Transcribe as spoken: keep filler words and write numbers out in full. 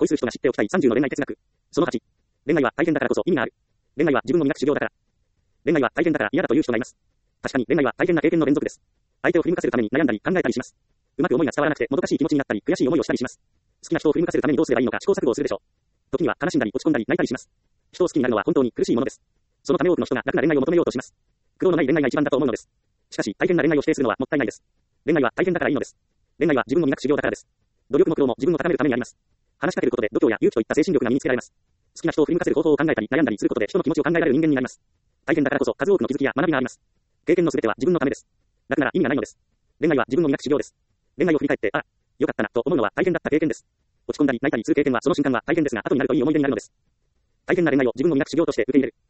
恋する人が知っておきたいさんじゅうの恋愛哲学。そのはち。恋愛は大変だからこそ意味がある。恋愛は自分を磨く修行だから。恋愛は大変だから嫌だという人がいます。確かに恋愛は大変な経験の連続です。相手を振り向かせるために悩んだり考えたりします。うまく思いが伝わらなくてもどかしい気持ちになったり悔しい思いをしたりします。好きな人を振り向かせるためにどうすればいいのか試行錯誤をするでしょう。時には悲しんだり落ち込んだり泣いたりします。人を好きになるのは本当に苦しいものです。そのため多くの人が楽な恋愛を求めようとします。苦労のない恋愛が一番だと思うのです。しかし大変な恋愛を否定するのはもったいないです。恋愛は大変だからいいのです。恋愛は自分を磨く修行だからです。努力も苦労も自分を高めるためにあります。話しかけることで度胸や勇気といった精神力が身につけられます。好きな人を振り向かせる方法を考えたり悩んだりすることで人の気持ちを考えられる人間になります。大変だからこそ数多くの気づきや学びがあります。経験のすべては自分のためです。楽なら意味がないのです。恋愛は自分を磨く修行です。恋愛を振り返って、ああ、よかったなと思うのは大変だった経験です。落ち込んだり泣いたりする経験はその瞬間は大変ですが後になるといい思い出になるのです。大変な恋愛を自分を磨く修行として受け入れる。